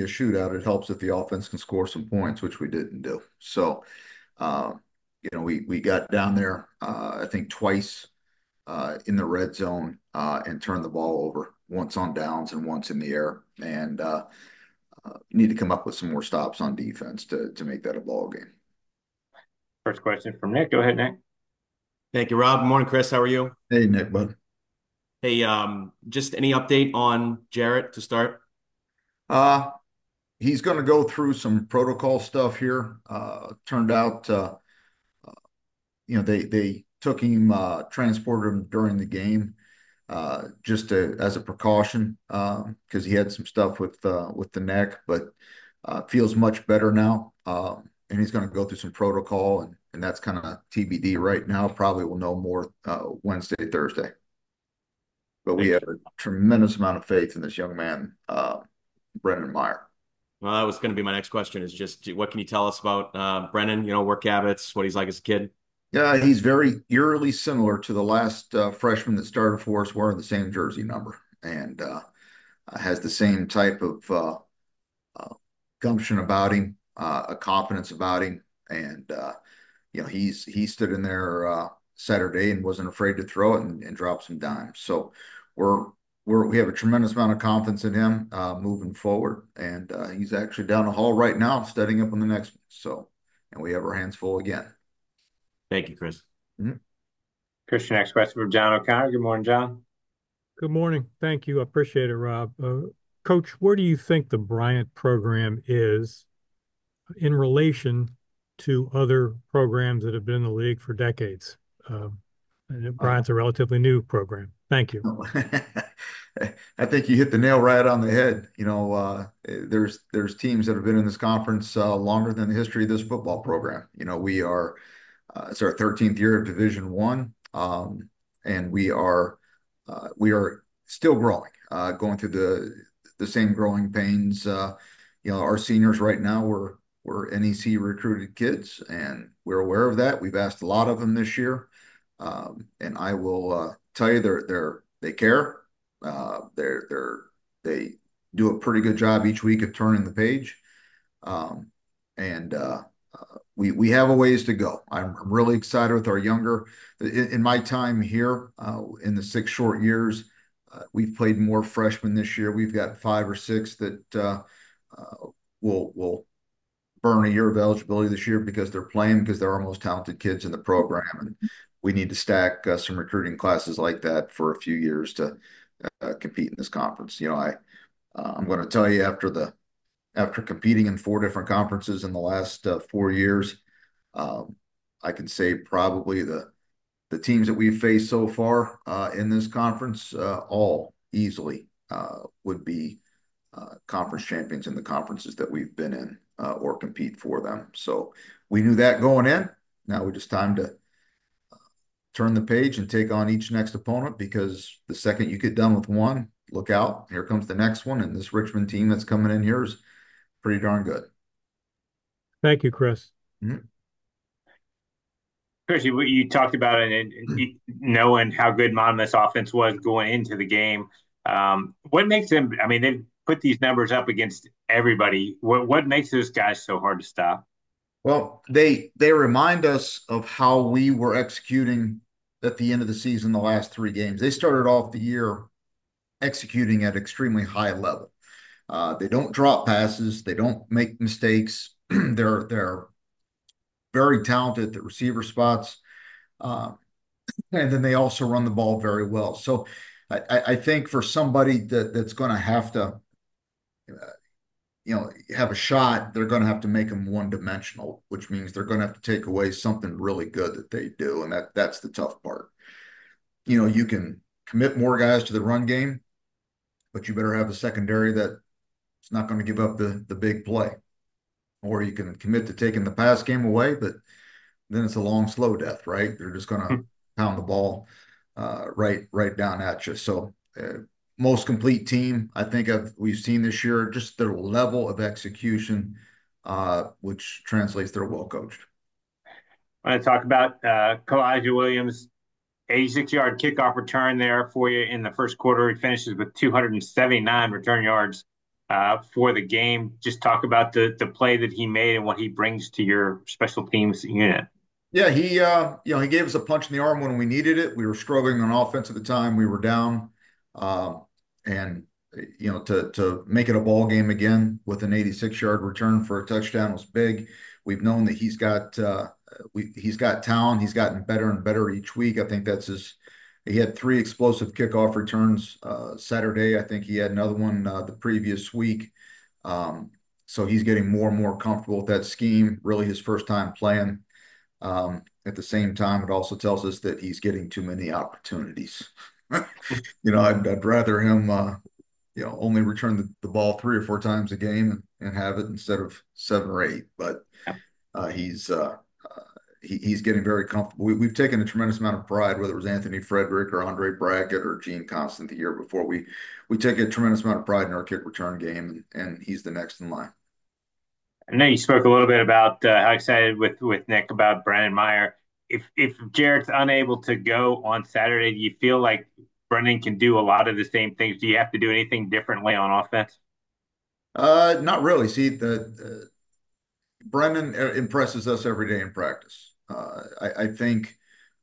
be a shootout. It helps if the offense can score some points, which we didn't do. So, uh, we got down there, I think twice in the red zone and turned the ball over, once on downs and once in the air. And you need to come up with some more stops on defense to make that a ball game. First question from Nick. Go ahead, Nick. Thank you, Rob. Morning, Chris. How are you? Hey, Nick, bud. Hey, just any update on Jarrett to start? Uh, he's going to go through some protocol stuff here. Turned out, they took him, transported him during the game, as a precaution, because he had some stuff with the neck, but feels much better now. And he's going to go through some protocol, and that's kind of TBD right now. Probably will know more Wednesday, Thursday. But we Thank have you. a tremendous amount of faith in this young man, Brendan Meyer. Well, that was going to be my next question is just what can you tell us about Brennan, work habits, what he's like as a kid? Yeah, he's very eerily similar to the last freshman that started for us wearing the same jersey number, and has the same type of uh, gumption about him, a confidence about him, and he stood in there Saturday and wasn't afraid to throw it and drop some dimes. So we're we have a tremendous amount of confidence in him moving forward, and he's actually down the hall right now studying up on the next one. So, and we have our hands full again. Thank you, Chris. Mhm. Christian, next question from John O'Connor. Good morning, John. Good morning. Thank you. I appreciate it, Rob. Coach, where do you think the Bryant program is in relation to other programs that have been in the league for decades? And Uh, Bryant's a relatively new program. Thank you. I think you hit the nail right on the head. There's teams that have been in this conference longer than the history of this football program. It's our 13th year of Division One, and we are still growing, going through the same growing pains. Our seniors right now we're NEC recruited kids, and we're aware of that. We've asked a lot of them this year. And I will tell you, they care. They do a pretty good job each week of turning the page. Um, and we have a ways to go. I'm really excited with our younger. In my time here, in the 6 short years, we've played more freshmen this year. We've got 5 or 6 that will burn a year of eligibility this year because they're playing because they're our most talented kids in the program. And we need to stack some recruiting classes like that for a few years to compete in this conference. I'm going to tell you after competing in 4 different conferences in the last 4 years, um, I can say probably the teams that we've faced so far in this conference all easily would be conference champions in the conferences that we've been in or compete for them. So we knew that going in. Now we just time to turn the page and take on each next opponent because the second you get done with one, look out. Here comes the next one. And this Richmond team that's coming in here is pretty darn good. Thank you, Chris. Mhm. Chris, you talked about it and knowing how good Monmouth's offense was going into the game. What makes them? I mean, they put these numbers up against everybody. What makes those guys so hard to stop? Well, they remind us of how we were executing at the end of the season, the last 3 games. They started off the year executing at extremely high level. They don't drop passes. They don't make mistakes. They're very talented at the receiver spots, uh, and then they also run the ball very well. So I think for somebody that's going to have to, uh, have a shot, they're going to have to make them one dimensional, which means they're going to have to take away something really good that they do, and that's the tough part. You can commit more guys to the run game, but you better have a secondary that's not going to give up the big play. Or you can commit to taking the pass game away, but then it's a long, slow death, right? They're just going to pound the ball right down at you. So most complete team I think we've seen this year, just their level of execution, which translates they're well coached. I want to talk about Kalijah Williams, 86-yard kickoff return there for you in the first quarter. He finishes with 279 return yards. for the game. Just talk about the play that he made and what he brings to your special teams unit. Yeah, he gave us a punch in the arm when we needed it. We were struggling on offense at the time. We were down, um, and to make it a ball game again with an 86-yard return for a touchdown was big. We've known that he's got talent. He's gotten better and better each week. I think that's his. He had three explosive kickoff returns Saturday. I think he had another one the previous week. Um, so he's getting more and more comfortable with that scheme. Really, his first time playing. At the same time, it also tells us that he's getting too many opportunities. I'd rather him, only return the ball 3 or 4 times a game and have it instead of 7 or 8. But he's getting very comfortable. We've taken a tremendous amount of pride, whether it was Anthony Frederick or Andre Brackett or Gene Constant the year before. We take a tremendous amount of pride in our kick return game, and he's the next in line. I know you spoke a little bit about how excited with Nick about Brandon Meyer. If Jarrett's unable to go on Saturday, do you feel like Brendan can do a lot of the same things? Do you have to do anything differently on offense? Not really. See, the Brendan impresses us every day in practice. I think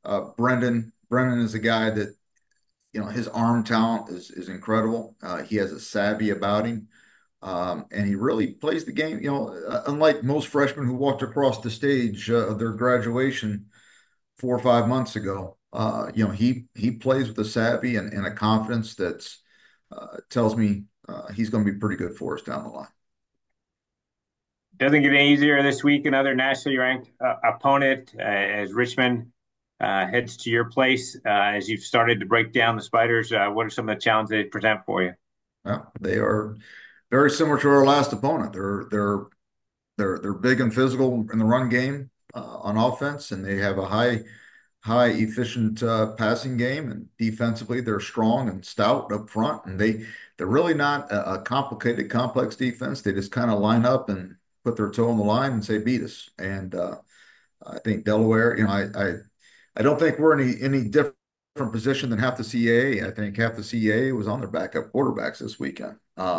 Brendan is a guy that his arm talent is incredible. He has a savvy about him. And he really plays the game, unlike most freshmen who walked across the stage of their graduation 4 or 5 months ago. He plays with a savvy and a confidence that tells me he's going to be pretty good for us down the line. Doesn't get any easier this week. Another nationally ranked opponent as Richmond heads to your place. As you've started to break down the Spiders, what are some of the challenges they present for you? They are very similar to our last opponent. They're big and physical in the run game on offense, and they have a high efficient passing game. And defensively, they're strong and stout up front. And they're really not a complicated, complex defense. They just kind of line up and put their toe on the line and say, beat us. And I think Delaware, I don't think we're in any different position than half the CAA. I think half the CAA was on their backup quarterbacks this weekend.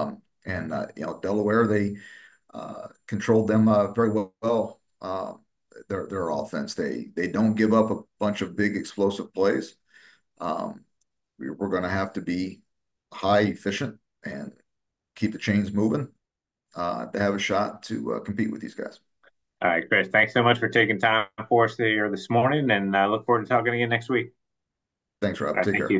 Delaware, they controlled them very well. Their offense, they don't give up a bunch of big explosive plays. We're going to have to be high efficient and keep the chains moving to have a shot to compete with these guys. All right, Chris, thanks so much for taking time for us here this morning, and I look forward to talking again next week. Thanks, Rob. All right, Take thank care. you.